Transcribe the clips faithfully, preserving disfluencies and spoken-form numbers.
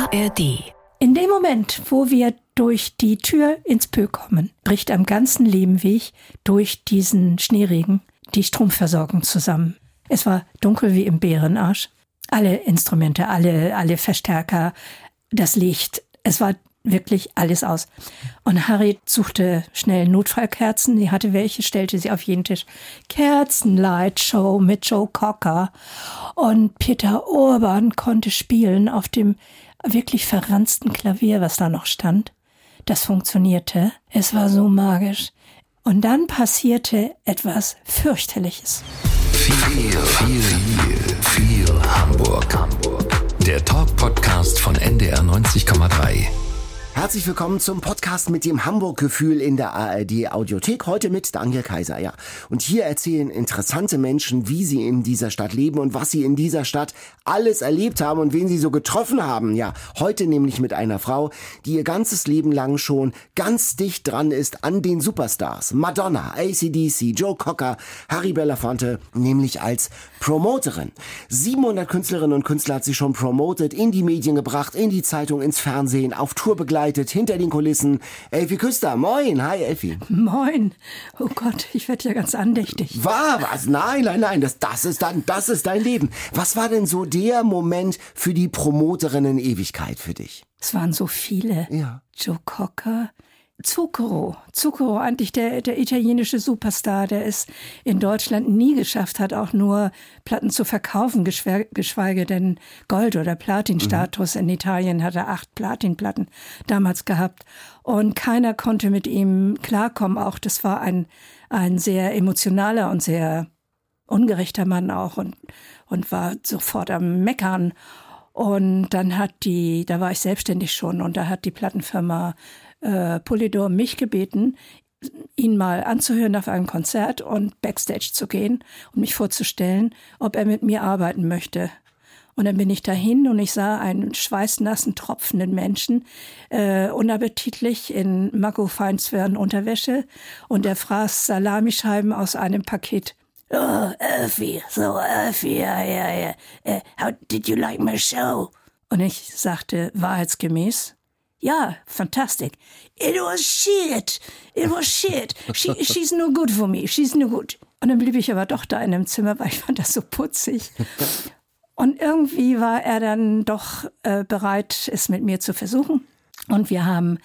R D. In dem Moment, wo wir durch die Tür ins Pö kommen, bricht am ganzen Lehmweg durch diesen Schneeregen die Stromversorgung zusammen. Es war dunkel wie im Bärenarsch. Alle Instrumente, alle, alle Verstärker, das Licht, es war wirklich alles aus. Und Harry suchte schnell Notfallkerzen, sie hatte welche, stellte sie auf jeden Tisch. Kerzenlight-Show mit Joe Cocker. Und Peter Urban konnte spielen auf dem wirklich verranzten Klavier, was da noch stand. Das funktionierte. Es war so magisch. Und dann passierte etwas fürchterliches. Viel, viel, viel, viel Hamburg. Hamburg. Der Talk-Podcast von N D R neunzig Komma drei. Herzlich willkommen zum Podcast mit dem Hamburg-Gefühl in der A R D-Audiothek. Heute mit Daniel Kaiser, ja. Und hier erzählen interessante Menschen, wie sie in dieser Stadt leben und was sie in dieser Stadt alles erlebt haben und wen sie so getroffen haben. Ja, heute nämlich mit einer Frau, die ihr ganzes Leben lang schon ganz dicht dran ist an den Superstars. Madonna, A C D C, Joe Cocker, Harry Belafonte, nämlich als Promoterin. siebenhundert Künstlerinnen und Künstler hat sie schon promotet, in die Medien gebracht, in die Zeitung, ins Fernsehen, auf Tour begleitet. Hinter den Kulissen. Elfi Küster, moin. Hi, Elfi. Moin. Oh Gott, ich werde ja ganz andächtig. War was? Nein, nein, nein. Das, das, ist dann, das ist dein Leben. Was war denn so der Moment für die Promoterinnen-Ewigkeit für dich? Es waren so viele. Ja. Joe Cocker. Zucchero. Zucchero, eigentlich der, der italienische Superstar, der es in Deutschland nie geschafft hat, auch nur Platten zu verkaufen, geschweige, geschweige denn Gold- oder Platinstatus. Mhm. In Italien hat er acht Platinplatten damals gehabt. Und keiner konnte mit ihm klarkommen. Auch das war ein, ein sehr emotionaler und sehr ungerechter Mann auch und, und war sofort am Meckern. Und dann hat die, da war ich selbstständig schon, und da hat die Plattenfirma äh, Polydor mich gebeten, ihn mal anzuhören auf einem Konzert und Backstage zu gehen und mich vorzustellen, ob er mit mir arbeiten möchte. Und dann bin ich dahin und ich sah einen schweißnassen, tropfenden Menschen, äh, unappetitlich in Makko-Feinzwirn Unterwäsche, und er fraß Salamischeiben aus einem Paket. Oh, Elfie, so Elfie, ja, ja, ja. Uh, how did you like my show? Und ich sagte wahrheitsgemäß, ja, fantastic. It was shit. It was shit. She, she's no good for me. She's no good. Und dann blieb ich aber doch da in dem Zimmer, weil ich fand das so putzig. Und irgendwie war er dann doch äh, bereit, es mit mir zu versuchen. Und wir haben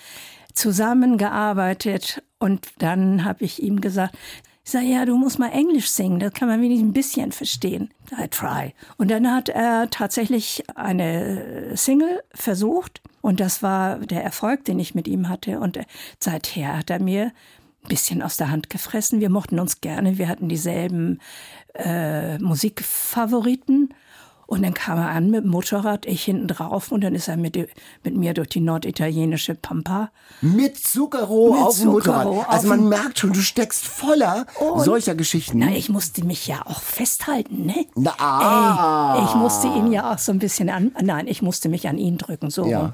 zusammengearbeitet. Und dann habe ich ihm gesagt, ich sage, ja, du musst mal Englisch singen, das kann man wenigstens ein bisschen verstehen. I try. Und dann hat er tatsächlich eine Single versucht, und das war der Erfolg, den ich mit ihm hatte. Und seither hat er mir ein bisschen aus der Hand gefressen. Wir mochten uns gerne, wir hatten dieselben äh, Musikfavoriten. Und dann kam er an mit dem Motorrad, ich hinten drauf, und dann ist er mit, mit mir durch die norditalienische Pampa. Mit Zucchero auf dem Motorrad. Also man dem merkt schon, du steckst voller und, solcher Geschichten. Na, ich musste mich ja auch festhalten, ne? Na, ah. Ey, ich musste ihn ja auch so ein bisschen an, nein, ich musste mich an ihn drücken, so ja.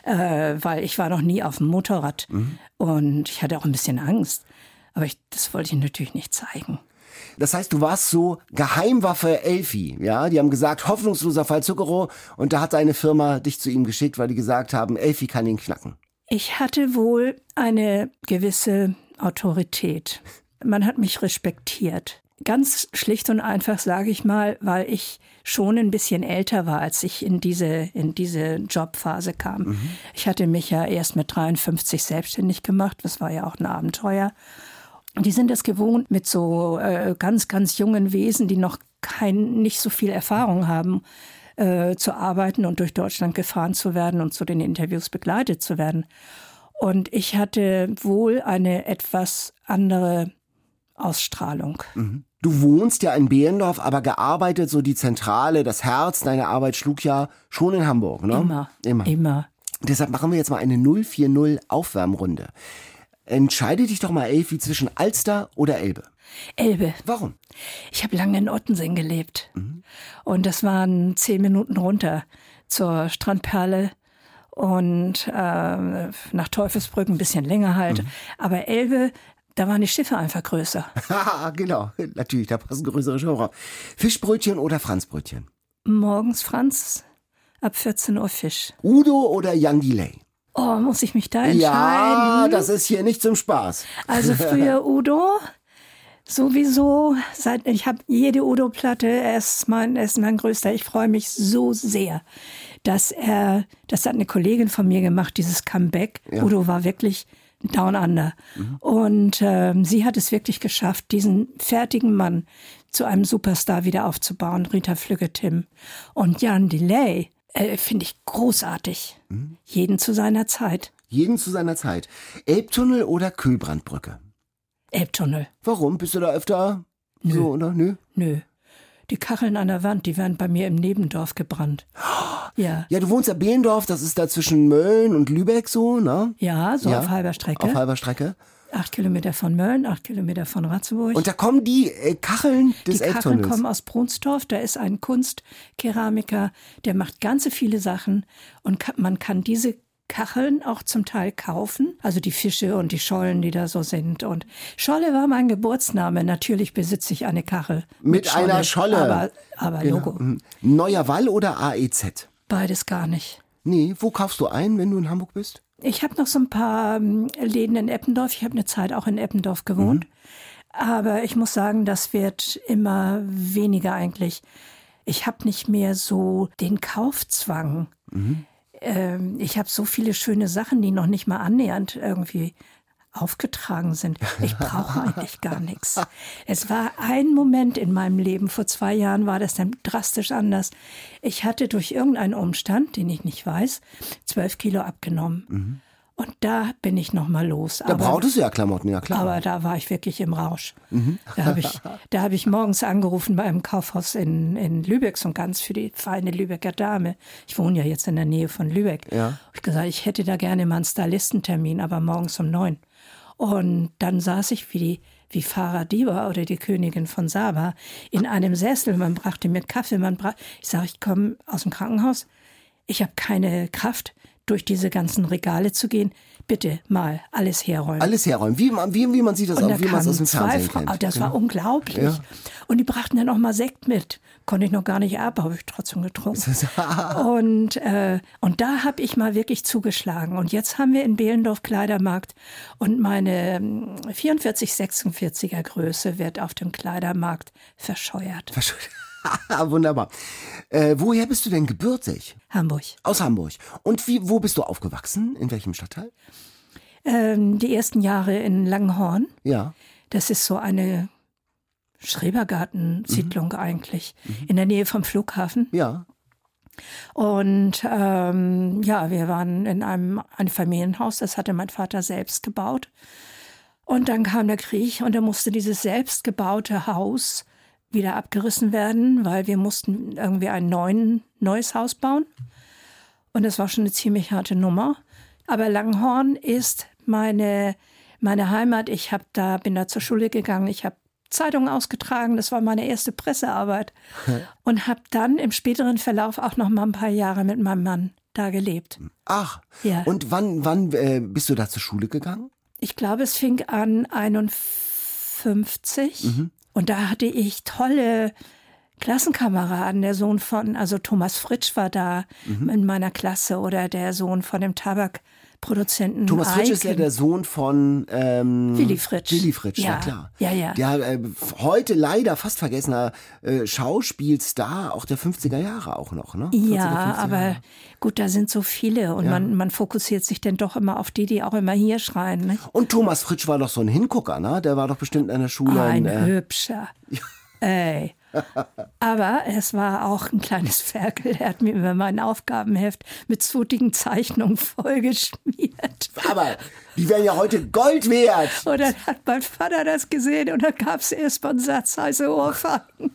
äh, weil ich war noch nie auf dem Motorrad. Mhm. Und ich hatte auch ein bisschen Angst. Aber ich, das wollte ich natürlich nicht zeigen. Das heißt, du warst so Geheimwaffe Elfi, ja? Die haben gesagt, hoffnungsloser Fall Zucchero, und da hat deine Firma dich zu ihm geschickt, weil die gesagt haben, Elfi kann ihn knacken. Ich hatte wohl eine gewisse Autorität. Man hat mich respektiert. Ganz schlicht und einfach, sage ich mal, weil ich schon ein bisschen älter war, als ich in diese, in diese Jobphase kam. Mhm. Ich hatte mich ja erst mit dreiundfünfzig selbstständig gemacht. Das war ja auch ein Abenteuer. Die sind es gewohnt, mit so äh, ganz, ganz jungen Wesen, die noch kein, nicht so viel Erfahrung haben, äh, zu arbeiten und durch Deutschland gefahren zu werden und zu den Interviews begleitet zu werden. Und ich hatte wohl eine etwas andere Ausstrahlung. Mhm. Du wohnst ja in Behrendorf, aber gearbeitet, so die Zentrale, das Herz deiner Arbeit schlug ja schon in Hamburg, ne? Immer, immer. immer. Deshalb machen wir jetzt mal eine null vier null Aufwärmrunde. Entscheide dich doch mal, Elfi, zwischen Alster oder Elbe. Elbe. Warum? Ich habe lange in Ottensen gelebt. Mhm. Und das waren zehn Minuten runter zur Strandperle und äh, nach Teufelsbrück ein bisschen länger halt. Mhm. Aber Elbe, da waren die Schiffe einfach größer. Genau, natürlich, da passen größere Schiffe drauf. Fischbrötchen oder Franzbrötchen? Morgens Franz, ab vierzehn Uhr Fisch. Udo oder Jan Delay? Oh, muss ich mich da entscheiden? Ja, das ist hier nicht zum Spaß. Also früher Udo, sowieso. Seit, ich habe jede Udo-Platte, er ist, mein, er ist mein größter. Ich freue mich so sehr, dass er, das hat eine Kollegin von mir gemacht, dieses Comeback. Ja. Udo war wirklich down under. Mhm. Und ähm, sie hat es wirklich geschafft, diesen fertigen Mann zu einem Superstar wieder aufzubauen. Rita Flügge-Timm. Und Jan Delay, Äh, finde ich großartig. Mhm. Jeden zu seiner Zeit. Jeden zu seiner Zeit. Elbtunnel oder Kühlbrandbrücke? Elbtunnel. Warum? Bist du da öfter Nö. so, oder? Nö. Nö. Die Kacheln an der Wand, die werden bei mir im Nebendorf gebrannt. Ja. Ja, du wohnst ja Behlendorf, das ist da zwischen Mölln und Lübeck so, ne? Ja, so ja, auf halber Strecke. Auf halber Strecke. Acht Kilometer von Mölln, acht Kilometer von Ratzeburg. Und da kommen die äh, Kacheln des Die Elbtunnels. Kacheln kommen aus Brunstorf. Da ist ein Kunstkeramiker, der macht ganz viele Sachen. Und ka- man kann diese Kacheln auch zum Teil kaufen. Also die Fische und die Schollen, die da so sind. Und Scholle war mein Geburtsname. Natürlich besitze ich eine Kachel. Mit, mit Scholle, einer Scholle. Aber, aber genau. Logo. Neuer Wall oder A E Z? Beides gar nicht. Nee, wo kaufst du ein, wenn du in Hamburg bist? Ich habe noch so ein paar Läden in Eppendorf. Ich habe eine Zeit auch in Eppendorf gewohnt. Mhm. Aber ich muss sagen, das wird immer weniger eigentlich. Ich habe nicht mehr so den Kaufzwang. Mhm. Ähm, ich habe so viele schöne Sachen, die noch nicht mal annähernd irgendwie aufgetragen sind. Ich brauche eigentlich gar nichts. Es war ein Moment in meinem Leben, vor zwei Jahren war das dann drastisch anders. Ich hatte durch irgendeinen Umstand, den ich nicht weiß, zwölf Kilo abgenommen. Mhm. Und da bin ich noch mal los. Da brauchtest du ja Klamotten, ja klar. Aber da war ich wirklich im Rausch. Mhm. Da habe ich, da hab ich morgens angerufen bei einem Kaufhaus in, in Lübeck, so ganz für die feine Lübecker Dame. Ich wohne ja jetzt in der Nähe von Lübeck. Ja. Ich gesagt, ich hätte da gerne mal einen Stylistentermin, aber morgens um neun. Und dann saß ich wie die wie Farah Diba oder die Königin von Saba in einem Sessel. Man brachte mir Kaffee. Man bra- ich sage, ich komme aus dem Krankenhaus. Ich habe keine Kraft, durch diese ganzen Regale zu gehen. Bitte mal alles herräumen. Alles herräumen, wie man, wie, wie man sieht das auch, wie man es aus dem Fernsehen Fra- kennt. Das genau. war unglaublich. Ja. Und die brachten dann auch mal Sekt mit. Konnte ich noch gar nicht ab, habe ich trotzdem getrunken. und, äh, und da habe ich mal wirklich zugeschlagen. Und jetzt haben wir in Behlendorf Kleidermarkt und meine vierundvierzig sechsundvierziger Größe wird auf dem Kleidermarkt verscheuert. Verscheuert. Wunderbar. Äh, woher bist du denn gebürtig? Hamburg. Aus Hamburg. Und wie, wo bist du aufgewachsen? In welchem Stadtteil? Ähm, die ersten Jahre in Langenhorn. Ja. Das ist so eine Schrebergartensiedlung mhm. eigentlich. Mhm. In der Nähe vom Flughafen. Ja. Und ähm, ja, wir waren in einem, einem Familienhaus, das hatte mein Vater selbst gebaut. Und dann kam der Krieg und er musste dieses selbstgebaute Haus wieder abgerissen werden, weil wir mussten irgendwie ein neuen, neues Haus bauen. Und das war schon eine ziemlich harte Nummer. Aber Langenhorn ist meine, meine Heimat. Ich hab da, bin da zur Schule gegangen. Ich habe Zeitungen ausgetragen. Das war meine erste Pressearbeit. Und habe dann im späteren Verlauf auch noch mal ein paar Jahre mit meinem Mann da gelebt. Ach, ja. Und wann, wann äh, bist du da zur Schule gegangen? Ich glaube, es fing an einundfünfzig. Mhm. Und da hatte ich tolle Klassenkameraden. Der Sohn von, also Thomas Fritsch war da mhm. in meiner Klasse oder der Sohn von dem Tabakproduzenten. Thomas Fritsch ist ja der Sohn von ähm, Willy Fritsch. Willy Fritsch, ja, ja klar. Ja, ja. Der äh, heute leider fast vergessener äh, Schauspielstar auch der fünfziger Jahre auch noch, ne? Ja, aber gut, da sind so viele und ja. man, man fokussiert sich dann doch immer auf die, die auch immer hier schreien. Nicht? Und Thomas Fritsch war doch so ein Hingucker, ne? Der war doch bestimmt in der Schule. Ein äh, hübscher. Ja. Ey. Aber es war auch ein kleines Ferkel. Er hat mir immer mein Aufgabenheft mit zutigen Zeichnungen vollgeschmiert. Aber die wären ja heute Gold wert. Und dann hat mein Vater das gesehen und dann gab es erst mal einen Satz heiße Ohrfeigen.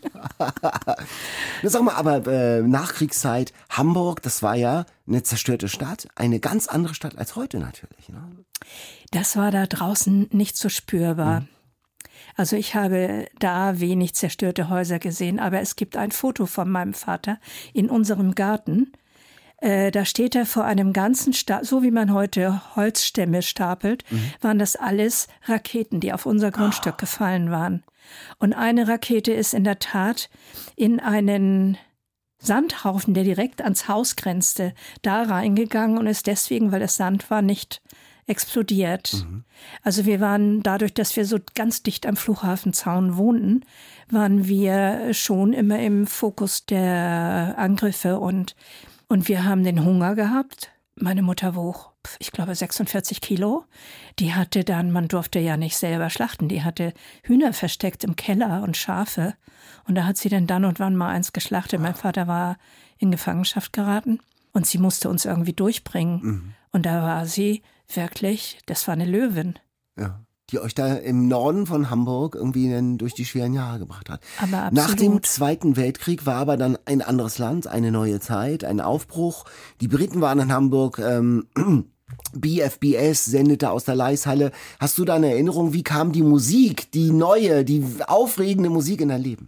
Sag mal, aber äh, Nachkriegszeit, Hamburg, das war ja eine zerstörte Stadt. Eine ganz andere Stadt als heute natürlich. Ne? Das war da draußen nicht so spürbar. Mhm. Also ich habe da wenig zerstörte Häuser gesehen, aber es gibt ein Foto von meinem Vater in unserem Garten. Äh, da steht er vor einem ganzen Stapel, so wie man heute Holzstämme stapelt, mhm. waren das alles Raketen, die auf unser Grundstück oh. gefallen waren. Und eine Rakete ist in der Tat in einen Sandhaufen, der direkt ans Haus grenzte, da reingegangen und ist deswegen, weil es Sand war, nicht explodiert. Mhm. Also wir waren dadurch, dass wir so ganz dicht am Flughafenzaun wohnten, waren wir schon immer im Fokus der Angriffe und, und wir haben den Hunger gehabt. Meine Mutter wog, ich glaube, sechsundvierzig Kilo. Die hatte dann, man durfte ja nicht selber schlachten, die hatte Hühner versteckt im Keller und Schafe. Und da hat sie dann dann und wann mal eins geschlachtet. Mein Vater war in Gefangenschaft geraten und sie musste uns irgendwie durchbringen. Mhm. Und da war sie wirklich, das war eine Löwin. Ja, die euch da im Norden von Hamburg irgendwie dann durch die schweren Jahre gebracht hat. Aber absolut. Nach dem Zweiten Weltkrieg war aber dann ein anderes Land, eine neue Zeit, ein Aufbruch. Die Briten waren in Hamburg, ähm, B F B S sendete aus der Leishalle. Hast du da eine Erinnerung, wie kam die Musik, die neue, die aufregende Musik in dein Leben?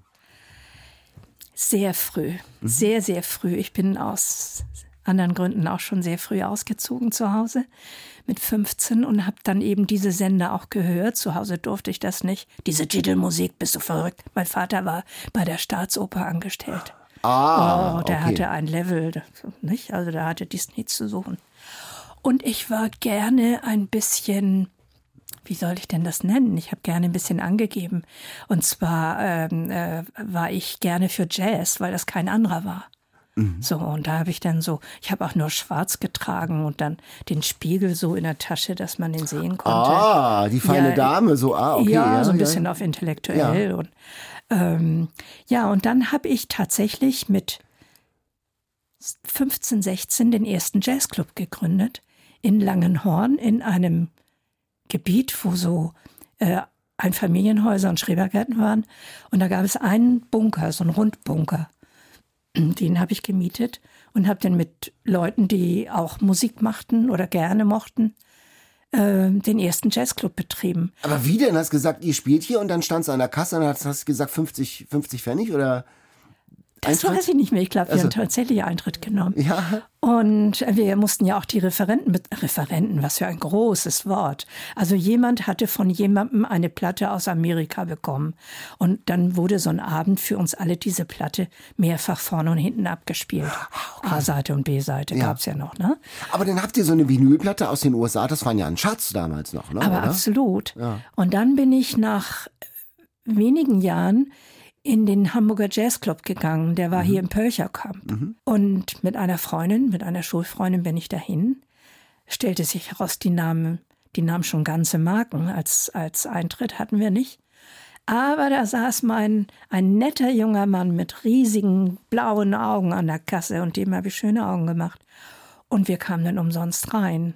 Sehr früh, mhm. sehr, sehr früh. Ich bin aus anderen Gründen auch schon sehr früh ausgezogen zu Hause mit fünfzehn und habe dann eben diese Sender auch gehört. Zu Hause durfte ich das nicht. Diese Titelmusik, bist du verrückt? Mein Vater war bei der Staatsoper angestellt. Ah, oh, der okay. hatte ein Level, nicht? Also da hatte dies nichts zu suchen. Und ich war gerne ein bisschen, wie soll ich denn das nennen? Ich habe gerne ein bisschen angegeben. Und zwar ähm, äh, war ich gerne für Jazz, weil das kein anderer war. Mhm. So, und da habe ich dann so, ich habe auch nur schwarz getragen und dann den Spiegel so in der Tasche, dass man den sehen konnte. Ah, die feine ja, Dame, so, ah, okay. Ja, ja so ein ja. bisschen auf intellektuell. Ja, und, ähm, ja, und dann habe ich tatsächlich mit fünfzehn, sechzehn den ersten Jazzclub gegründet in Langenhorn, in einem Gebiet, wo so äh, Einfamilienhäuser und Schrebergärten waren. Und da gab es einen Bunker, so einen Rundbunker. Den habe ich gemietet und habe dann mit Leuten, die auch Musik machten oder gerne mochten, äh, den ersten Jazzclub betrieben. Aber wie denn? Hast du gesagt, ihr spielt hier und dann standst du an der Kasse und hast, hast gesagt fünfzig, fünfzig Pfennig oder Das Eintritt? Weiß ich nicht mehr. Ich glaube, wir also, haben tatsächlich Eintritt genommen. Ja. Und wir mussten ja auch die Referenten, Referenten, was für ein großes Wort. Also jemand hatte von jemandem eine Platte aus Amerika bekommen. Und dann wurde so ein Abend für uns alle diese Platte mehrfach vorne und hinten abgespielt. Okay. A-Seite und B-Seite ja. gab es ja noch, ne? Aber dann habt ihr so eine Vinylplatte aus den U S A, das war ja ein Schatz damals noch, ne? Aber oder? Absolut. Ja. Und dann bin ich nach wenigen Jahren in den Hamburger Jazzclub gegangen. Der war mhm. hier im Pölcherkamp. Mhm. Und mit einer Freundin, mit einer Schulfreundin bin ich dahin. Stellte sich heraus, die nahmen, die nahmen schon ganze Marken. Als, als Eintritt hatten wir nicht. Aber da saß mein, ein netter junger Mann mit riesigen blauen Augen an der Kasse und dem habe ich schöne Augen gemacht. Und wir kamen dann umsonst rein.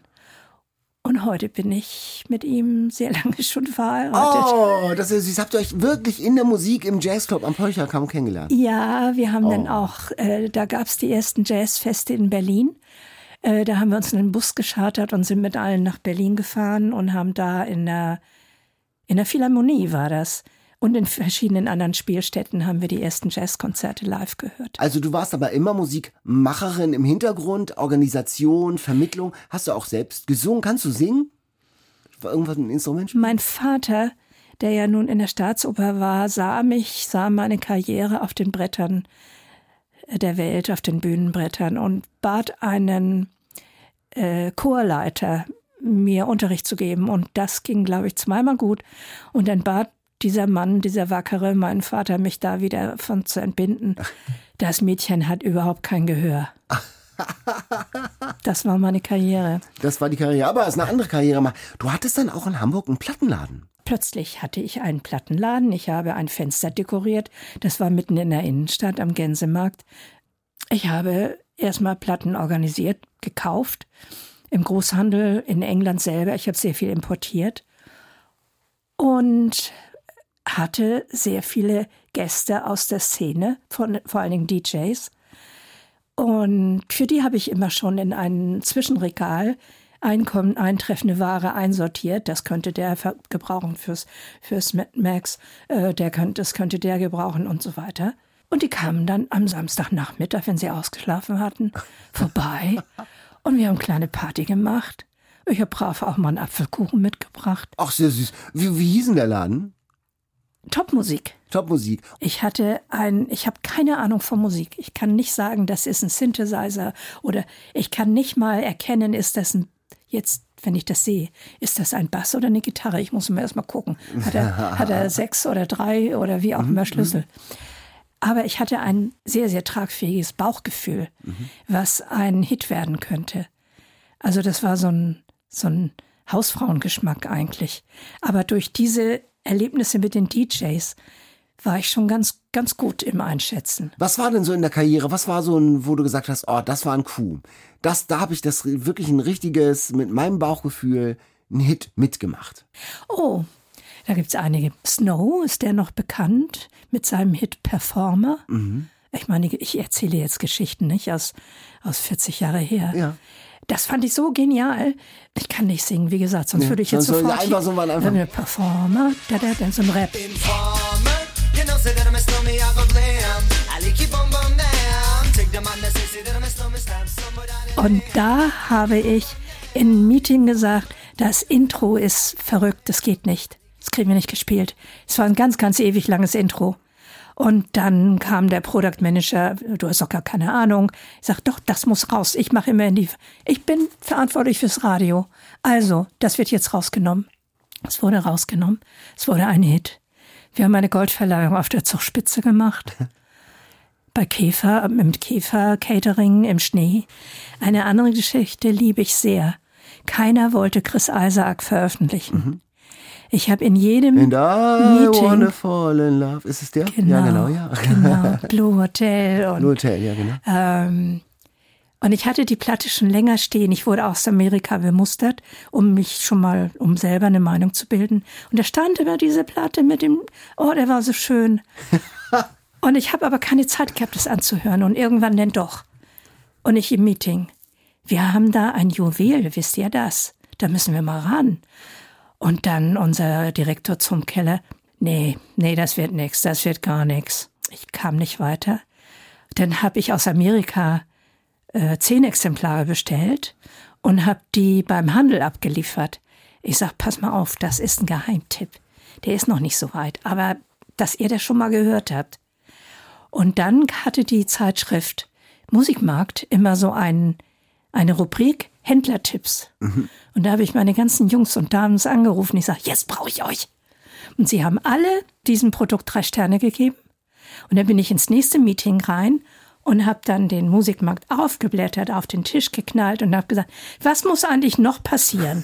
Und heute bin ich mit ihm sehr lange schon verheiratet. Oh, das ist, das habt ihr euch wirklich in der Musik im Jazzclub am Pölcherkamp kennengelernt? Ja, wir haben oh. dann auch, äh, da gab es die ersten Jazzfeste in Berlin. Äh, da haben wir uns einen Bus geschartert und sind mit allen nach Berlin gefahren und haben da in der, in der Philharmonie war das. Und in verschiedenen anderen Spielstätten haben wir die ersten Jazzkonzerte live gehört. Also du warst aber immer Musikmacherin im Hintergrund, Organisation, Vermittlung. Hast du auch selbst gesungen? Kannst du singen? War irgendwas ein Instrument? Mein Vater, der ja nun in der Staatsoper war, sah mich, sah meine Karriere auf den Brettern der Welt, auf den Bühnenbrettern und bat einen äh, Chorleiter, mir Unterricht zu geben. Und das ging, glaube ich, zweimal gut. Und dann bat dieser Mann, dieser Wackere, mein Vater, mich da wieder von zu entbinden. Das Mädchen hat überhaupt kein Gehör. Das war meine Karriere. Das war die Karriere, aber es ist eine andere Karriere. Du hattest dann auch in Hamburg einen Plattenladen. Plötzlich hatte ich einen Plattenladen. Ich habe ein Fenster dekoriert. Das war mitten in der Innenstadt am Gänsemarkt. Ich habe erstmal Platten organisiert, gekauft. Im Großhandel in England selber. Ich habe sehr viel importiert. Und hatte sehr viele Gäste aus der Szene, von, vor allen Dingen D Js. Und für die habe ich immer schon in ein Zwischenregal Einkommen, eintreffende Ware einsortiert. Das könnte der gebrauchen fürs, fürs Max, äh, der könnte, das könnte der gebrauchen und so weiter. Und die kamen dann am Samstagnachmittag, wenn sie ausgeschlafen hatten, vorbei. Und wir haben eine kleine Party gemacht. Ich habe brav auch mal einen Apfelkuchen mitgebracht. Ach, sehr süß. Wie, wie hieß denn der Laden? Topmusik. Topmusik. Ich hatte ein, ich habe keine Ahnung von Musik. Ich kann nicht sagen, das ist ein Synthesizer oder ich kann nicht mal erkennen, ist das ein, jetzt, wenn ich das sehe, ist das ein Bass oder eine Gitarre? Ich muss mir erst mal gucken. Hat er, hat er sechs oder drei oder wie auch immer Schlüssel? Aber ich hatte ein sehr, sehr tragfähiges Bauchgefühl, mhm. was ein Hit werden könnte. Also das war so ein, so ein Hausfrauengeschmack eigentlich. Aber durch diese Erlebnisse mit den D Js war ich schon ganz, ganz gut im Einschätzen. Was war denn so in der Karriere? Was war so ein, wo du gesagt hast, oh, das war ein Coup. Das, da habe ich das wirklich ein richtiges, mit meinem Bauchgefühl, einen Hit mitgemacht. Oh, da gibt's einige. Snow, ist der noch bekannt mit seinem Hit Performer? Mhm. Ich meine, ich erzähle jetzt Geschichten, nicht? Aus, aus vierzig Jahre her. Ja. Das fand ich so genial. Ich kann nicht singen, wie gesagt, sonst ja, würde ich jetzt sofort... Einfach so mal einfach. Performer, da, da, dann so ein Rap. Und da habe ich in einem Meeting gesagt, das Intro ist verrückt, das geht nicht. Das kriegen wir nicht gespielt. Es war ein ganz, ganz ewig langes Intro. Und dann kam der Product Manager, du hast doch gar keine Ahnung. Ich sag, doch, das muss raus. Ich mache immer in die, ich bin verantwortlich fürs Radio. Also, das wird jetzt rausgenommen. Es wurde rausgenommen. Es wurde ein Hit. Wir haben eine Goldverleihung auf der Zugspitze gemacht. Bei Käfer, mit Käfer Catering im Schnee. Eine andere Geschichte liebe ich sehr. Keiner wollte Chris Isaak veröffentlichen. Mhm. Ich habe in jedem And I Meeting... wanna fall in love. Ist es der? Genau, ja, genau, ja. Genau, Blue Hotel. Und, Blue Hotel, ja, genau. Ähm, und ich hatte die Platte schon länger stehen. Ich wurde aus Amerika bemustert, um mich schon mal, um selber eine Meinung zu bilden. Und da stand immer diese Platte mit dem, oh, der war so schön. Und ich habe aber keine Zeit gehabt, das anzuhören. Und irgendwann dann doch. Und ich im Meeting. Wir haben da ein Juwel, wisst ihr das? Da müssen wir mal ran. Und dann unser Direktor zum Keller, nee, nee, das wird nix, das wird gar nix. Ich kam nicht weiter. Dann habe ich aus Amerika äh, zehn Exemplare bestellt und habe die beim Handel abgeliefert. Ich sag, pass mal auf, das ist ein Geheimtipp. Der ist noch nicht so weit, aber dass ihr das schon mal gehört habt. Und dann hatte die Zeitschrift Musikmarkt immer so ein, eine Rubrik, Händlertipps. Mhm. Und da habe ich meine ganzen Jungs und Damen angerufen. Ich sage, jetzt brauche ich euch. Und sie haben alle diesem Produkt drei Sterne gegeben. Und dann bin ich ins nächste Meeting rein und habe dann den Musikmarkt aufgeblättert, auf den Tisch geknallt und habe gesagt, was muss eigentlich noch passieren?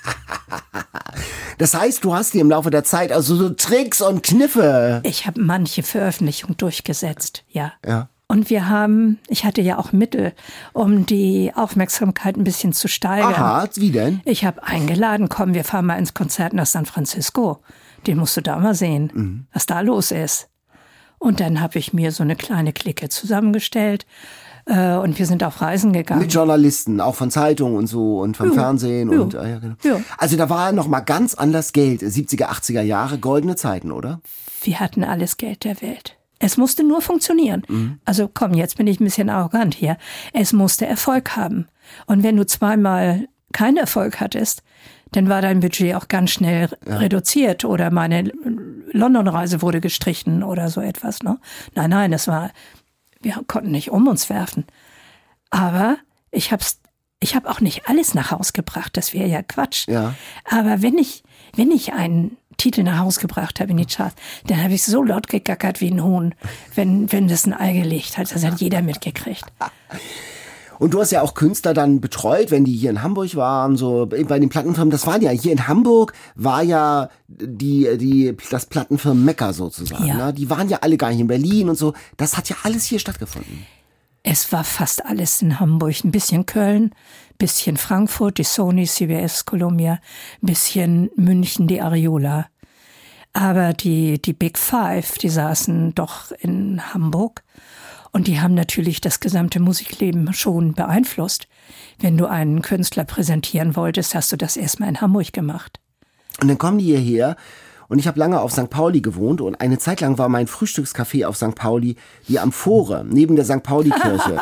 Das heißt, du hast dir im Laufe der Zeit also so Tricks und Kniffe. Ich habe manche Veröffentlichungen durchgesetzt, ja. Ja. Und wir haben, ich hatte ja auch Mittel, um die Aufmerksamkeit ein bisschen zu steigern. Aha, wie denn? Ich habe eingeladen, komm, wir fahren mal ins Konzert nach San Francisco. Den musst du da mal sehen, mhm. was da los ist. Und dann habe ich mir so eine kleine Clique zusammengestellt äh, und wir sind auf Reisen gegangen. Mit Journalisten, auch von Zeitungen und so und vom jo. Fernsehen. Jo. und äh, ja, genau. Jo. Also da war noch mal ganz anders Geld. siebziger, achtziger Jahre, goldene Zeiten, oder? Wir hatten alles Geld der Welt. Es musste nur funktionieren. Mhm. Also komm, jetzt bin ich ein bisschen arrogant hier. Es musste Erfolg haben. Und wenn du zweimal keinen Erfolg hattest, dann war dein Budget auch ganz schnell ja. reduziert oder meine London-Reise wurde gestrichen oder so etwas. Ne? Nein, nein, das war, wir konnten nicht um uns werfen. Aber ich hab's, ich habe auch nicht alles nach Haus gebracht, das wäre ja Quatsch. Ja. Aber wenn ich, wenn ich einen Titel nach Hause gebracht habe in die Charts, dann habe ich so laut gegackert wie ein Huhn, wenn, wenn das ein Ei gelegt hat. Das hat jeder mitgekriegt. Und du hast ja auch Künstler dann betreut, wenn die hier in Hamburg waren, so bei den Plattenfirmen. Das waren ja, hier in Hamburg war ja die, die, das Plattenfirmen Mekka sozusagen. Ja. Ne? Die waren ja alle gar nicht in Berlin und so. Das hat ja alles hier stattgefunden. Es war fast alles in Hamburg. Ein bisschen Köln, ein bisschen Frankfurt, die Sony, C B S, Columbia, ein bisschen München, die Ariola. Aber die, die Big Five, die saßen doch in Hamburg. Und die haben natürlich das gesamte Musikleben schon beeinflusst. Wenn du einen Künstler präsentieren wolltest, hast du das erstmal in Hamburg gemacht. Und dann kommen die hierher. Und ich habe lange auf Sankt Pauli gewohnt und eine Zeit lang war mein Frühstückscafé auf Sankt Pauli die Amphore, neben der Sankt Pauli-Kirche.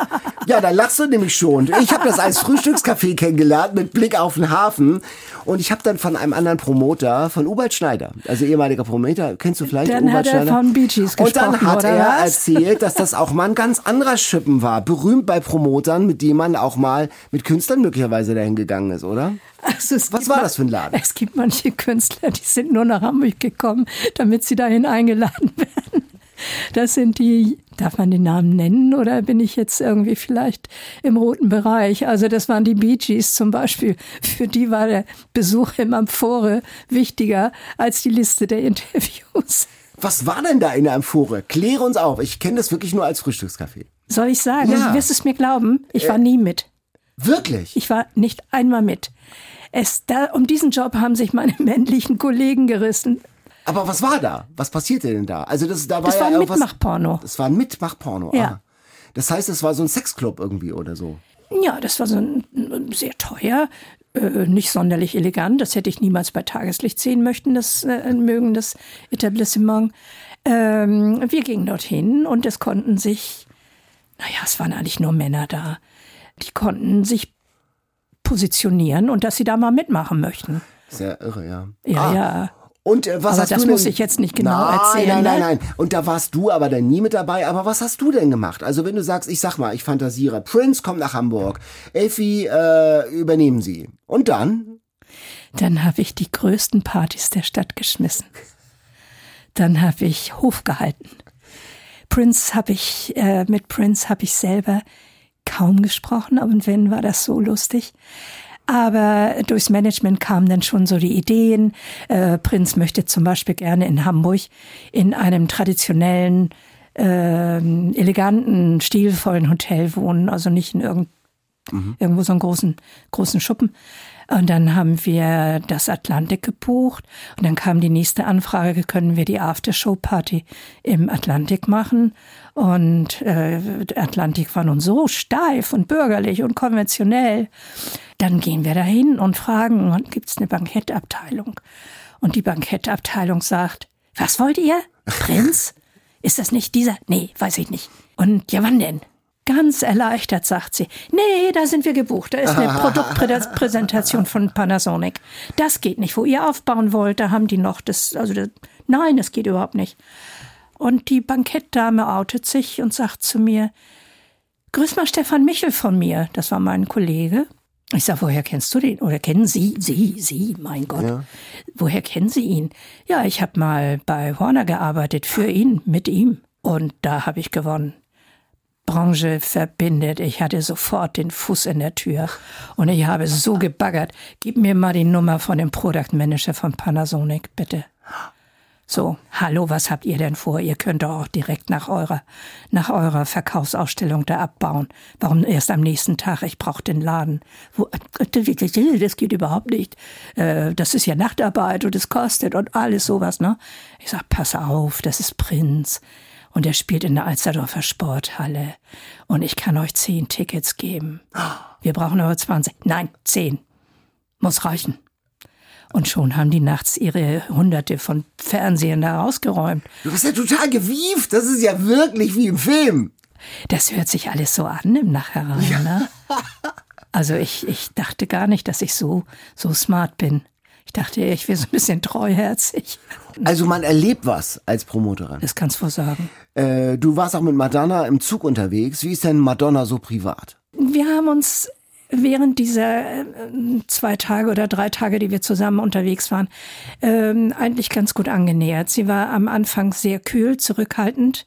Ja, da lachst du nämlich schon. Ich habe das als Frühstückscafé kennengelernt mit Blick auf den Hafen. Und ich habe dann von einem anderen Promoter, von Ubald Schneider, also ehemaliger Promoter, kennst du vielleicht dann Ubald Schneider? Dann hat er von Bee Gees gesprochen, und dann hat oder er was? erzählt, dass das auch mal ein ganz anderer Schippen war. Berühmt bei Promotern, mit dem man auch mal mit Künstlern möglicherweise dahin gegangen ist, oder? Also es Was gibt war man- das für ein Laden? Es gibt manche Künstler, die sind nur nach Hamburg gekommen, damit sie dahin eingeladen werden. Das sind die, darf man den Namen nennen oder bin ich jetzt irgendwie vielleicht im roten Bereich? Also das waren die Bee Gees zum Beispiel. Für die war der Besuch im Amphore wichtiger als die Liste der Interviews. Was war denn da in der Amphore? Kläre uns auf. Ich kenne das wirklich nur als Frühstückscafé. Soll ich sagen? Ja. Du wirst es mir glauben, ich war nie mit. Wirklich? Ich war nicht einmal mit. Es, da, um diesen Job haben sich meine männlichen Kollegen gerissen. Aber was war da? Was passierte denn da? Also das, da war Das ja war ein irgendwas- Mitmachporno. Das war ein Mitmachporno. Ja. Ah. Das heißt, es war so ein Sexclub irgendwie oder so. Ja, das war so ein, sehr teuer, äh, nicht sonderlich elegant. Das hätte ich niemals bei Tageslicht sehen möchten, das äh, mögen das Etablissement. Ähm, wir gingen dorthin und es konnten sich, naja, es waren eigentlich nur Männer da, die konnten sich positionieren und dass sie da mal mitmachen möchten. Sehr irre, ja. Ja, Ah. ja. Und äh, was Aber hast das du denn? muss ich jetzt nicht genau nein, erzählen, Nein, nein, ne? nein. Und da warst du aber dann nie mit dabei. Aber was hast du denn gemacht? Also wenn du sagst, ich sag mal, ich fantasiere, Prince kommt nach Hamburg, Elfie, äh, übernehmen Sie. Und dann? Dann habe ich die größten Partys der Stadt geschmissen. Dann habe ich Hof gehalten. Prince habe ich, äh, mit Prince habe ich selber kaum gesprochen, und wenn, war das so lustig. Aber durchs Management kamen dann schon so die Ideen. Äh, Prince möchte zum Beispiel gerne in Hamburg in einem traditionellen, äh, eleganten, stilvollen Hotel wohnen, also nicht in irgend, mhm. irgendwo so einen großen, großen Schuppen. Und dann haben wir das Atlantik gebucht und dann kam die nächste Anfrage, können wir die Aftershow-Party im Atlantik machen? Und äh, der Atlantik war nun so steif und bürgerlich und konventionell. Dann gehen wir dahin und fragen, gibt es eine Bankettabteilung? Und die Bankettabteilung sagt, was wollt ihr? Prinz? Ist das nicht dieser? Nee, weiß ich nicht. Und ja, wann denn? Ganz erleichtert sagt sie, nee, da sind wir gebucht. Da ist eine Produktpräsentation von Panasonic. Das geht nicht, wo ihr aufbauen wollt, da haben die noch das, also das, nein, das geht überhaupt nicht. Und die Bankettdame outet sich und sagt zu mir, grüß mal Stefan Michel von mir. Das war mein Kollege. Ich sag, woher kennst du den? Oder kennen Sie? Sie, Sie, mein Gott. Ja. Woher kennen Sie ihn? Ja, ich habe mal bei Warner gearbeitet, für ihn, mit ihm. Und da habe ich gewonnen. Branche verbindet. Ich hatte sofort den Fuß in der Tür und ich habe so gebaggert. Gib mir mal die Nummer von dem Product Manager von Panasonic, bitte. So, hallo, was habt ihr denn vor? Ihr könnt doch auch direkt nach eurer, nach eurer Verkaufsausstellung da abbauen. Warum erst am nächsten Tag? Ich brauche den Laden. Wo, das geht überhaupt nicht. Das ist ja Nachtarbeit und es kostet und alles sowas, ne? Ich sag, pass auf, das ist Prinz. Und er spielt in der Alsterdorfer Sporthalle. Und ich kann euch zehn Tickets geben. Wir brauchen aber zwanzig. Nein, zehn. Muss reichen. Und schon haben die nachts ihre Hunderte von Fernsehern da rausgeräumt. Du bist ja total gewieft. Das ist ja wirklich wie im Film. Das hört sich alles so an im Nachhinein, ja. Ne? Also ich, ich dachte gar nicht, dass ich so, so smart bin. Ich dachte, ich wäre so ein bisschen treuherzig. Also man erlebt was als Promoterin. Das kannst du wohl sagen. Äh, du warst auch mit Madonna im Zug unterwegs. Wie ist denn Madonna so privat? Wir haben uns während dieser äh, zwei Tage oder drei Tage, die wir zusammen unterwegs waren, ähm, eigentlich ganz gut angenähert. Sie war am Anfang sehr kühl, zurückhaltend.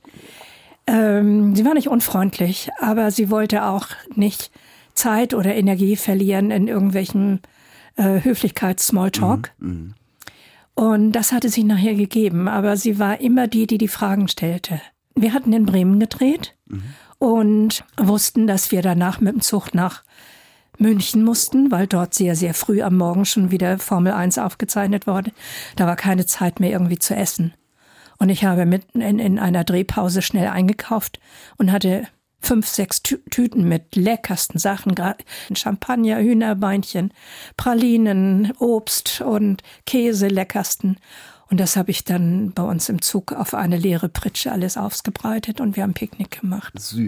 Ähm, sie war nicht unfreundlich, aber sie wollte auch nicht Zeit oder Energie verlieren in irgendwelchen äh, Höflichkeits-Smalltalk. Mhm, Und das hatte sich nachher gegeben, aber sie war immer die, die die Fragen stellte. Wir hatten in Bremen gedreht mhm. und wussten, dass wir danach mit dem Zug nach München mussten, weil dort sehr, sehr früh am Morgen schon wieder Formel eins aufgezeichnet wurde. Da war keine Zeit mehr irgendwie zu essen. Und ich habe mitten in, in einer Drehpause schnell eingekauft und hatte fünf, sechs Tü- Tüten mit leckersten Sachen, Champagner, Hühnerbeinchen, Pralinen, Obst und Käse, leckersten. Und das habe ich dann bei uns im Zug auf eine leere Pritsche alles ausgebreitet und wir haben Picknick gemacht. Süß.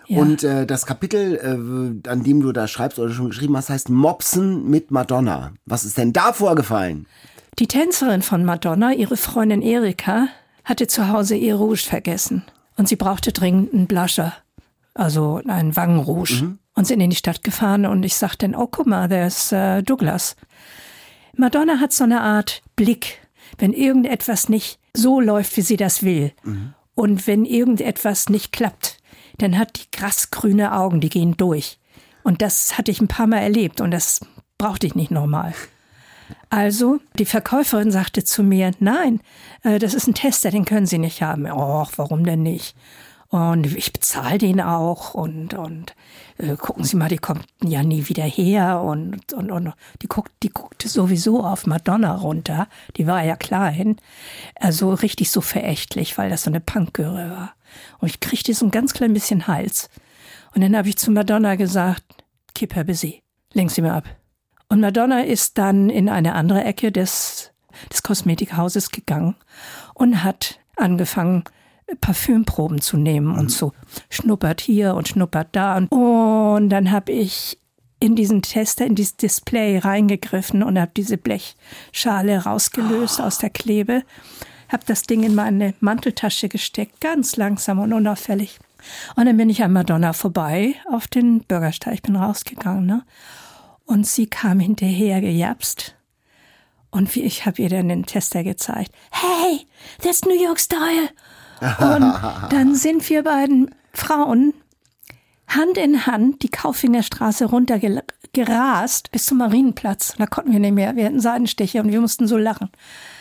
Ja. Und äh, das Kapitel, äh, an dem du da schreibst oder schon geschrieben hast, heißt Mopsen mit Madonna. Was ist denn da vorgefallen? Die Tänzerin von Madonna, ihre Freundin Erika, hatte zu Hause ihr Rouge vergessen. Und sie brauchte dringend einen Blusher, also einen Wangenrouge. Mhm. Und sind in die Stadt gefahren und ich sagte dann, oh guck mal, der ist äh, Douglas. Madonna hat so eine Art Blick, wenn irgendetwas nicht so läuft, wie sie das will. Mhm. Und wenn irgendetwas nicht klappt, dann hat die grasgrüne Augen, die gehen durch. Und das hatte ich ein paar Mal erlebt und das brauchte ich nicht nochmal. Also, die Verkäuferin sagte zu mir, nein, äh, das ist ein Tester, den können Sie nicht haben. Och, warum denn nicht? Und ich bezahle den auch und, und äh, gucken Sie mal, die kommt ja nie wieder her und, und, und die, guckt, die guckte sowieso auf Madonna runter, die war ja klein, also richtig so verächtlich, weil das so eine Punkgöre war. Und ich kriegte so ein ganz klein bisschen Hals. Und dann habe ich zu Madonna gesagt, keep her busy, lenk sie mir ab. Und Madonna ist dann in eine andere Ecke des, des Kosmetikhauses gegangen und hat angefangen, Parfümproben zu nehmen und so schnuppert hier und schnuppert da. Und, und dann habe ich in diesen Tester, in dieses Display reingegriffen und habe diese Blechschale rausgelöst oh. aus der Klebe, habe das Ding in meine Manteltasche gesteckt, ganz langsam und unauffällig. Und dann bin ich an Madonna vorbei auf den Bürgersteig, ich bin rausgegangen, ne? Und sie kam hinterher gejapst. Und wie ich habe ihr dann den Tester gezeigt. Hey, that's New York Style. Und dann sind wir beiden Frauen Hand in Hand die Kaufingerstraße runtergerast bis zum Marienplatz. Da konnten wir nicht mehr, wir hatten Seidenstiche und wir mussten so lachen.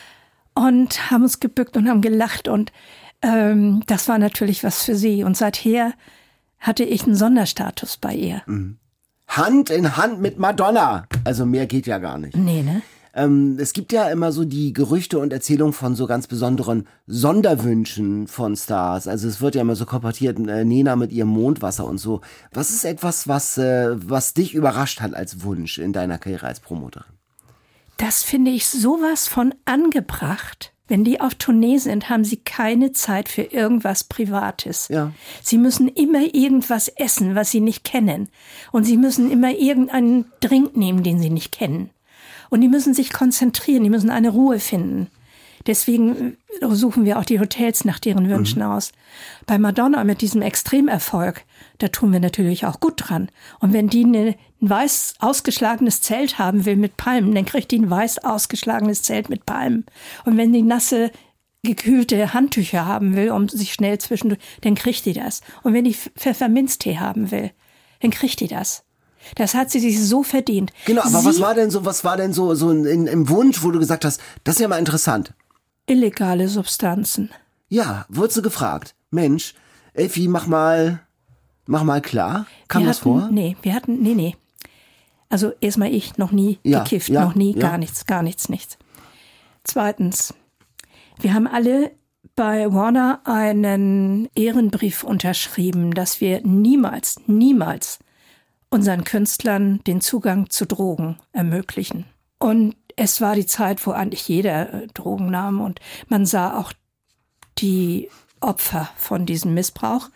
Und haben uns gebückt und haben gelacht und ähm, das war natürlich was für sie. Und seither hatte ich einen Sonderstatus bei ihr. Mhm. Hand in Hand mit Madonna. Also mehr geht ja gar nicht. Nee, ne? Ähm, es gibt ja immer so die Gerüchte und Erzählungen von so ganz besonderen Sonderwünschen von Stars. Also es wird ja immer so kolportiert, äh, Nena mit ihrem Mondwasser und so. Was ist etwas, was, äh, was dich überrascht hat als Wunsch in deiner Karriere als Promoterin? Das finde ich sowas von angebracht. Wenn die auf Tournee sind, haben sie keine Zeit für irgendwas Privates. Ja. Sie müssen immer irgendwas essen, was sie nicht kennen. Und sie müssen immer irgendeinen Drink nehmen, den sie nicht kennen. Und die müssen sich konzentrieren, die müssen eine Ruhe finden. Deswegen suchen wir auch die Hotels nach deren Wünschen mhm. aus. Bei Madonna mit diesem Extremerfolg, da tun wir natürlich auch gut dran. Und wenn die eine, ein weiß ausgeschlagenes Zelt haben will mit Palmen, dann kriegt die ein weiß ausgeschlagenes Zelt mit Palmen. Und wenn die nasse, gekühlte Handtücher haben will, um sich schnell zwischendurch, dann kriegt die das. Und wenn die Pfefferminztee haben will, dann kriegt die das. Das hat sie sich so verdient. Genau, aber sie, was war denn so, was war denn so, so in, im Wunsch, wo du gesagt hast, das ist ja mal interessant? Illegale Substanzen. Ja, wurdest du gefragt, Mensch, Elfi, mach mal, mach mal klar. Kam wir das hatten, vor? Nee, wir hatten, nee, nee. Also erstmal ich, noch nie ja, gekifft, ja, noch nie, ja. gar nichts, gar nichts, nichts. Zweitens, wir haben alle bei Warner einen Ehrenbrief unterschrieben, dass wir niemals, niemals unseren Künstlern den Zugang zu Drogen ermöglichen. Und es war die Zeit, wo eigentlich jeder äh, Drogen nahm und man sah auch die Opfer von diesem Missbrauch.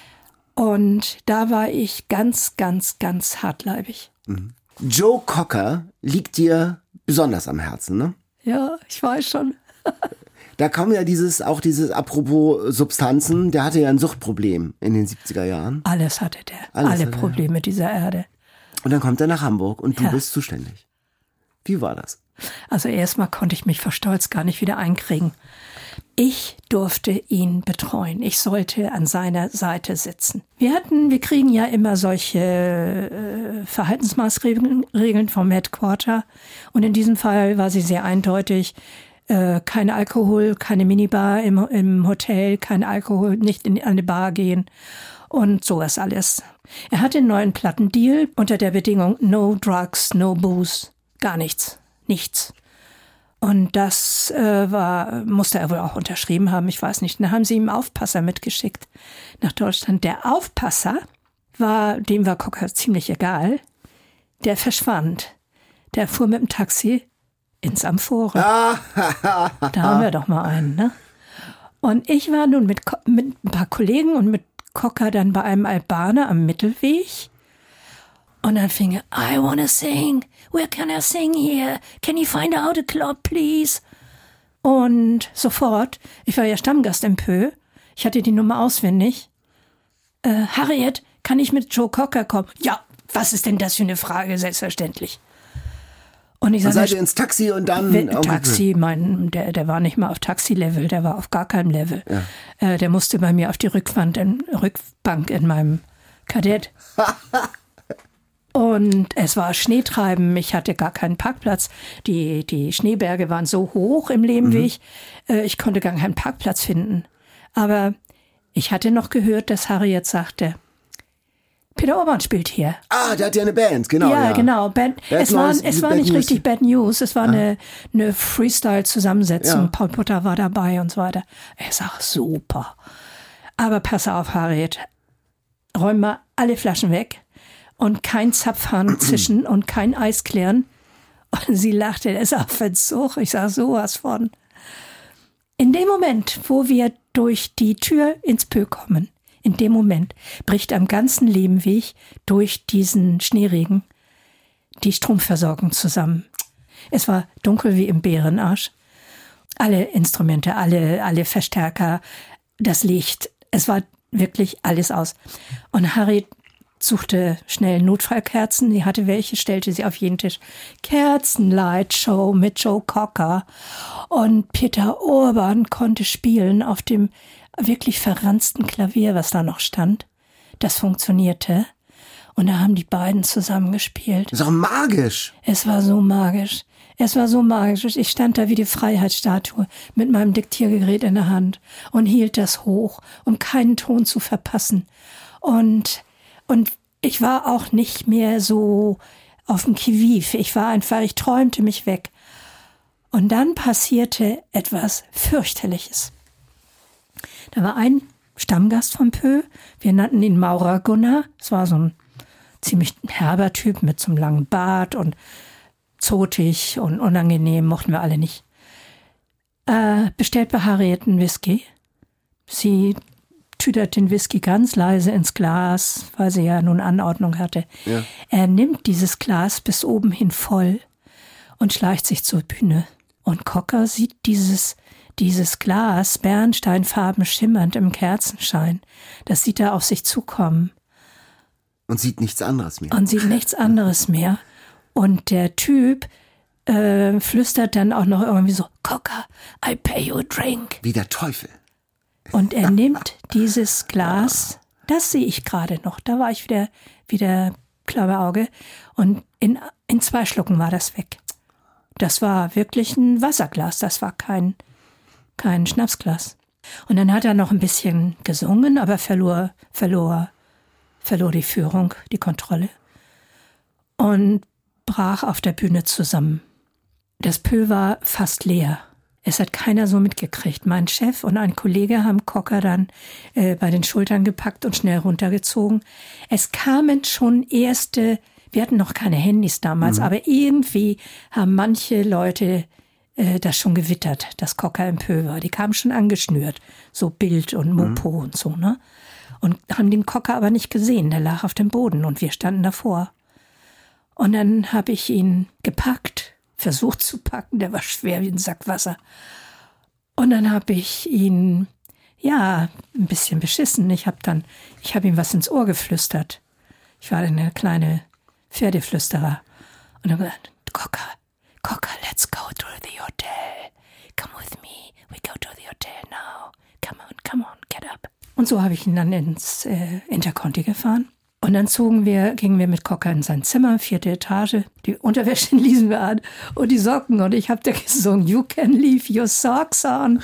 Und da war ich ganz, ganz, ganz hartleibig. Mhm. Joe Cocker liegt dir besonders am Herzen, ne? Ja, ich weiß schon. Da kam ja dieses, auch dieses apropos Substanzen, der hatte ja ein Suchtproblem in den siebziger Jahren. Alles hatte der, Alles alle hatte Probleme dieser Erde. Und dann kommt er nach Hamburg und du Ja. bist zuständig. Wie war das? Also erstmal konnte ich mich vor Stolz gar nicht wieder einkriegen. Ich durfte ihn betreuen. Ich sollte an seiner Seite sitzen. Wir hatten, wir kriegen ja immer solche äh, Verhaltensmaßregeln Regeln vom Headquarter. Und in diesem Fall war sie sehr eindeutig. Äh, kein Alkohol, keine Minibar im, im Hotel, kein Alkohol, nicht in eine Bar gehen und sowas alles. Er hatte einen neuen Plattendeal unter der Bedingung no drugs, no booze, gar nichts, nichts. Und das äh, war, musste er wohl auch unterschrieben haben, ich weiß nicht. Dann haben sie ihm einen Aufpasser mitgeschickt nach Deutschland. Der Aufpasser war, dem war Cocker ziemlich egal, der verschwand. Der fuhr mit dem Taxi ins Amphore. Da haben wir doch mal einen, ne? Und ich war nun mit, mit ein paar Kollegen und mit Cocker dann bei einem Albaner am Mittelweg. Und dann fing er, I wanna sing. Where can I sing here? Can you find out a club, please? Und sofort, ich war ja Stammgast im Pö, ich hatte die Nummer auswendig. Äh, Harriet, kann ich mit Joe Cocker kommen? Ja, was ist denn das für eine Frage? Selbstverständlich. Und ich Dann sage, seid ihr ins Taxi und dann... wenn, Taxi, mein, der, der war nicht mal auf Taxi-Level, der war auf gar keinem Level. Ja. Äh, der musste bei mir auf die Rückwand in, Rückbank in meinem Kadett. Und es war Schneetreiben, ich hatte gar keinen Parkplatz. Die, die Schneeberge waren so hoch im Lehmweg, mhm. äh, ich konnte gar keinen Parkplatz finden. Aber ich hatte noch gehört, dass Harriet sagte, Peter Urban spielt hier. Ah, der hat ja eine Band, genau. Ja, ja. genau. Bad, Bad es war, News, es war Bad nicht News. richtig Bad News, es war ah. eine, eine Freestyle-Zusammensetzung. Ja. Paul Butter war dabei und so weiter. Ich sag, super. Aber pass auf, Harriet, räum mal alle Flaschen weg und kein Zapfhahn zischen und kein Eis klären. Und sie lachte, das ist auf Verzug. Ich sag, sowas von. In dem Moment, wo wir durch die Tür ins Pö kommen, in dem Moment bricht am ganzen Lehmweg durch diesen Schneeregen die Stromversorgung zusammen. Es war dunkel wie im Bärenarsch. Alle Instrumente, alle, alle Verstärker, das Licht, es war wirklich alles aus. Und Harry suchte schnell Notfallkerzen, sie hatte welche, stellte sie auf jeden Tisch. Kerzenlightshow mit Joe Cocker. Und Peter Urban konnte spielen auf dem wirklich verranzten Klavier, was da noch stand. Das funktionierte. Und da haben die beiden zusammen gespielt. Das ist auch magisch. Es war so magisch. Es war so magisch. Ich stand da wie die Freiheitsstatue mit meinem Diktiergerät in der Hand und hielt das hoch, um keinen Ton zu verpassen. Und, und ich war auch nicht mehr so auf dem Qui-vive. Ich war einfach, ich träumte mich weg. Und dann passierte etwas fürchterliches. Da war ein Stammgast vom Pö, wir nannten ihn Maurer Gunnar. Es war so ein ziemlich herber Typ mit so einem langen Bart und zotig und unangenehm, mochten wir alle nicht. Äh, bestellt bei Harriet einen Whisky. Sie tütert den Whisky ganz leise ins Glas, weil sie ja nun Anordnung hatte. Ja. Er nimmt dieses Glas bis oben hin voll und schleicht sich zur Bühne. Und Cocker sieht dieses Dieses Glas, bernsteinfarben schimmernd im Kerzenschein, das sieht er auf sich zukommen. Und sieht nichts anderes mehr. Und sieht nichts anderes mehr. Und der Typ äh, flüstert dann auch noch irgendwie so, Cocker, I pay you a drink. Wie der Teufel. Und er nimmt dieses Glas, das sehe ich gerade noch, da war ich wieder, wieder klaue Auge. Und in, in zwei Schlucken war das weg. Das war wirklich ein Wasserglas, das war kein... kein Schnapsglas. Und dann hat er noch ein bisschen gesungen, aber verlor, verlor, verlor die Führung, die Kontrolle und brach auf der Bühne zusammen. Das Pö war fast leer. Es hat keiner so mitgekriegt. Mein Chef und ein Kollege haben Cocker dann äh, bei den Schultern gepackt und schnell runtergezogen. Es kamen schon erste, wir hatten noch keine Handys damals, mhm. aber irgendwie haben manche Leute das schon gewittert, dass Cocker im Pö war. Die kamen schon angeschnürt, so Bild und Mopo mhm. und so, ne? Und haben den Cocker aber nicht gesehen, der lag auf dem Boden und wir standen davor. Und dann habe ich ihn gepackt, versucht zu packen, der war schwer wie ein Sack Wasser. Und dann habe ich ihn, ja, ein bisschen beschissen. Ich habe dann, ich habe ihm was ins Ohr geflüstert. Ich war eine kleine Pferdeflüsterer. Und dann gesagt, Cocker, Cocker, let's go to the hotel. Come with me. We go to the hotel now. Come on, come on, get up. Und so habe ich ihn dann ins äh, Interconti gefahren. Und dann zogen wir, gingen wir mit Cocker in sein Zimmer, vierte Etage. Die Unterwäsche ließen wir an und die Socken. Und ich habe da gesungen, you can leave your socks on.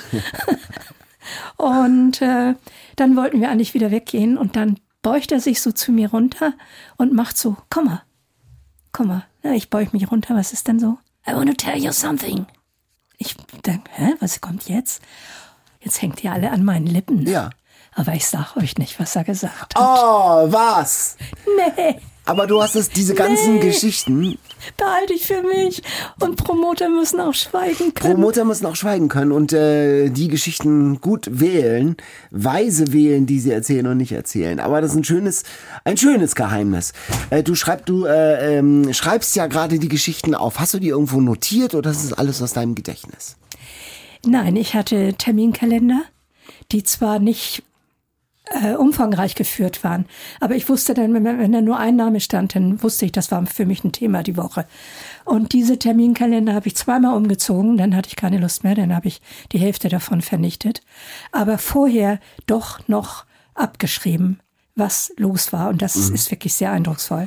Und äh, dann wollten wir eigentlich wieder weggehen. Und dann beugt er sich so zu mir runter und macht so, komm mal, komm mal. Ja, ich beug mich runter, was ist denn so? I want to tell you something. Ich denke, hä, was kommt jetzt? Jetzt hängt ihr alle an meinen Lippen. Ja. Aber ich sag euch nicht, was er gesagt hat. Oh, was? Nee. Aber du hast es, diese ganzen Nee. Geschichten. Behalte ich für mich. Und Promoter müssen auch schweigen können. Promoter müssen auch schweigen können und äh, die Geschichten gut wählen, weise wählen, die sie erzählen und nicht erzählen. Aber das ist ein schönes, ein schönes Geheimnis. Äh, du schreib, du äh, ähm, schreibst ja gerade die Geschichten auf. Hast du die irgendwo notiert oder ist das alles aus deinem Gedächtnis? Nein, ich hatte Terminkalender, die zwar nicht äh, umfangreich geführt waren, aber ich wusste dann, wenn, wenn da nur ein Name stand, dann wusste ich, das war für mich ein Thema die Woche. Und diese Terminkalender habe ich zweimal umgezogen, dann hatte ich keine Lust mehr, dann habe ich die Hälfte davon vernichtet. Aber vorher doch noch abgeschrieben, was los war. Und das mhm. ist wirklich sehr eindrucksvoll.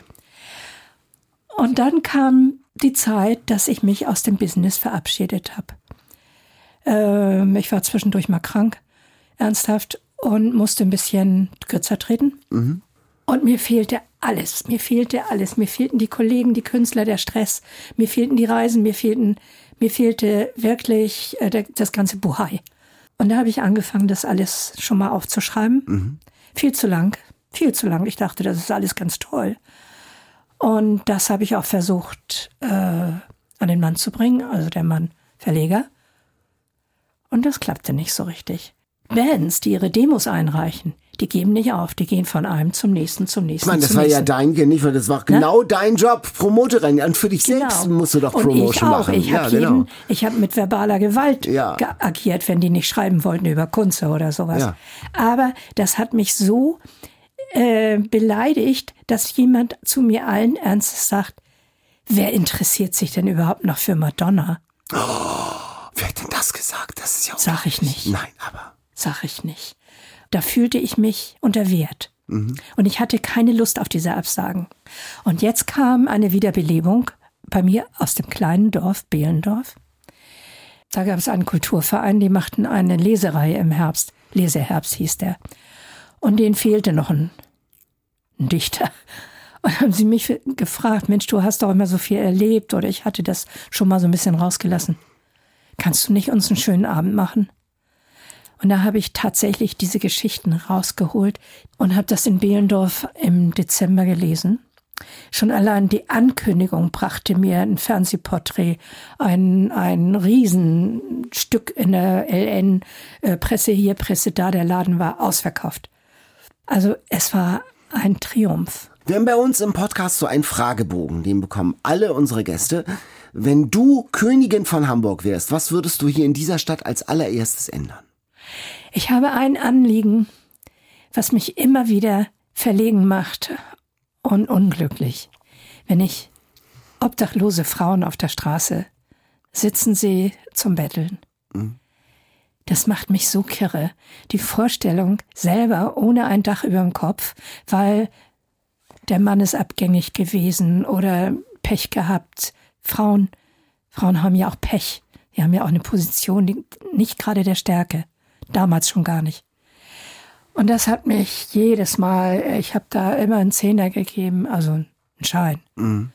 Und dann kam die Zeit, dass ich mich aus dem Business verabschiedet habe. Ähm, ich war zwischendurch mal krank, ernsthaft, und musste ein bisschen kürzer treten. Mhm. Und mir fehlte alles, mir fehlte alles. Mir fehlten die Kollegen, die Künstler, der Stress. Mir fehlten die Reisen, mir fehlten, mir fehlte wirklich äh, der, das ganze Buhai. Und da habe ich angefangen, das alles schon mal aufzuschreiben. Mhm. Viel zu lang, viel zu lang. Ich dachte, das ist alles ganz toll. Und das habe ich auch versucht, äh, an den Mann zu bringen, also der Mann Verleger. Und das klappte nicht so richtig. Bands, die ihre Demos einreichen, die geben nicht auf, die gehen von einem zum nächsten, zum nächsten, Ich meine, das zum war nächsten. ja dein, nicht, weil das war genau Na? dein Job, Promoterin. Und für dich Genau. selbst musst du doch Und Promotion ich auch. machen. Ich ja, habe genau. jeden, ich habe mit verbaler Gewalt Ja. ge- agiert, wenn die nicht schreiben wollten über Kunze oder sowas. Ja. Aber das hat mich so äh, beleidigt, dass jemand zu mir allen Ernstes sagt, wer interessiert sich denn überhaupt noch für Madonna? Oh, wer hat denn das gesagt? Das ist ja Sag ich nicht. Nein, aber... Sag ich nicht. Da fühlte ich mich unter Wert. Mhm. Und ich hatte keine Lust auf diese Absagen. Und jetzt kam eine Wiederbelebung bei mir aus dem kleinen Dorf, Behlendorf. Da gab es einen Kulturverein, die machten eine Lesereihe im Herbst. Leseherbst hieß der. Und denen fehlte noch ein, ein Dichter. Und haben sie mich gefragt, Mensch, du hast doch immer so viel erlebt, oder ich hatte das schon mal so ein bisschen rausgelassen. Kannst du nicht uns einen schönen Abend machen? Und da habe ich tatsächlich diese Geschichten rausgeholt und habe das in Behlendorf im Dezember gelesen. Schon allein die Ankündigung brachte mir ein Fernsehporträt, ein, ein Riesenstück in der L N, äh, Presse hier, Presse da, der Laden war ausverkauft. Also es war ein Triumph. Wir haben bei uns im Podcast so einen Fragebogen, den bekommen alle unsere Gäste. Wenn du Königin von Hamburg wärst, was würdest du hier in dieser Stadt als allererstes ändern? Ich habe ein Anliegen, was mich immer wieder verlegen macht und unglücklich. Wenn ich obdachlose Frauen auf der Straße sitzen sehe zum Betteln. Mhm. Das macht mich so kirre. Die Vorstellung, selber ohne ein Dach über dem Kopf, weil der Mann ist abgängig gewesen oder Pech gehabt. Frauen, Frauen haben ja auch Pech. Die haben ja auch eine Position, die nicht gerade der Stärke. Damals schon gar nicht. Und das hat mich jedes Mal, ich habe da immer einen Zehner gegeben, also einen Schein. Mhm.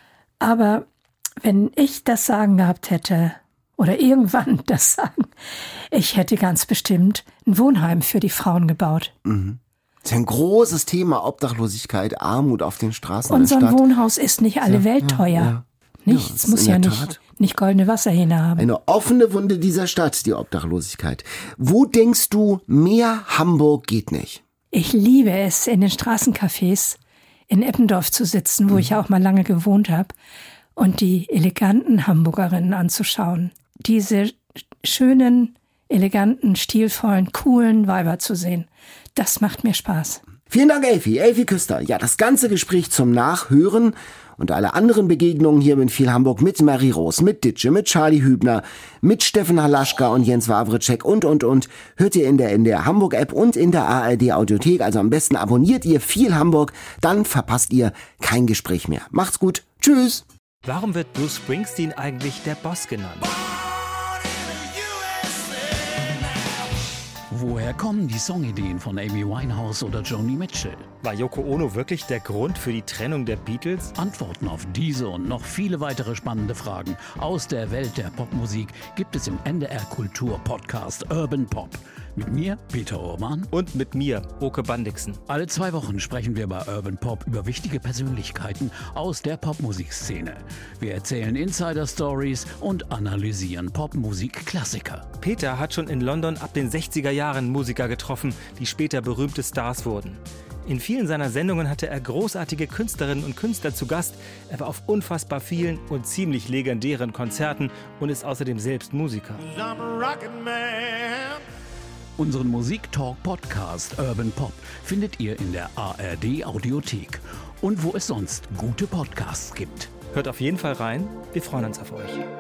Aber wenn ich das Sagen gehabt hätte, oder irgendwann das Sagen, ich hätte ganz bestimmt ein Wohnheim für die Frauen gebaut. Mhm. Das ist ein großes Thema, Obdachlosigkeit, Armut auf den Straßen Und so ein der Stadt. Wohnhaus ist nicht alle ja, Welt teuer. Ja, ja. Nichts, ja, muss ja nicht, nicht goldene Wasserhähne haben. Eine offene Wunde dieser Stadt, die Obdachlosigkeit. Wo denkst du, mehr Hamburg geht nicht? Ich liebe es, in den Straßencafés in Eppendorf zu sitzen, wo mhm. ich auch mal lange gewohnt habe, und die eleganten Hamburgerinnen anzuschauen. Diese schönen, eleganten, stilvollen, coolen Weiber zu sehen. Das macht mir Spaß. Vielen Dank, Elfi. Elfi Küster. Ja, das ganze Gespräch zum Nachhören und alle anderen Begegnungen hier in viel Hamburg mit Marie Rose, mit Ditsche, mit Charlie Hübner, mit Steffen Halaschka und Jens Wawritschek und, und, und, hört ihr in der N D R Hamburg App und in der A R D Audiothek. Also am besten abonniert ihr viel Hamburg, dann verpasst ihr kein Gespräch mehr. Macht's gut. Tschüss. Warum wird Bruce Springsteen eigentlich der Boss genannt? Woher kommen die Songideen von Amy Winehouse oder Joni Mitchell? War Yoko Ono wirklich der Grund für die Trennung der Beatles? Antworten auf diese und noch viele weitere spannende Fragen aus der Welt der Popmusik gibt es im N D R Kultur Podcast Urban Pop Mit mir, Peter Urban. Und mit mir, Oke Bandixen. Alle zwei Wochen sprechen wir bei Urban Pop über wichtige Persönlichkeiten aus der Popmusikszene. Wir erzählen Insider-Stories und analysieren Popmusik-Klassiker. Peter hat schon in London ab den sechziger Jahren Musiker getroffen, die später berühmte Stars wurden. In vielen seiner Sendungen hatte er großartige Künstlerinnen und Künstler zu Gast. Er war auf unfassbar vielen und ziemlich legendären Konzerten und ist außerdem selbst Musiker. Unseren Musik-Talk-Podcast Urban Pop findet ihr in der A R D-Audiothek und wo es sonst gute Podcasts gibt. Hört auf jeden Fall rein, wir freuen uns auf euch.